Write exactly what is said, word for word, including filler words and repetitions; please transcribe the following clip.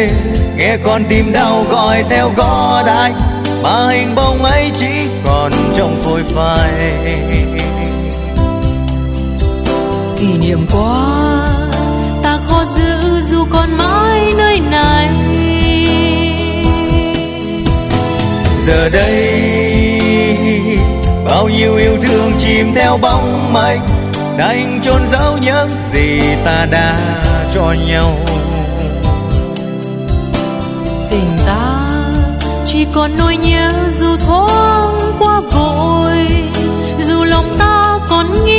đêm nghe con tim đau gọi theo gót anh, mà hình bóng ấy chỉ còn trong phôi phai. Kỷ niệm qua ta khó giữ dù còn mãi nơi này. Giờ đây bao nhiêu yêu thương chìm theo bóng mây, đành chôn giấu những gì ta đã cho nhau. Tình ta chỉ còn nỗi nhớ dù thoáng qua vội, dù lòng ta còn nghĩ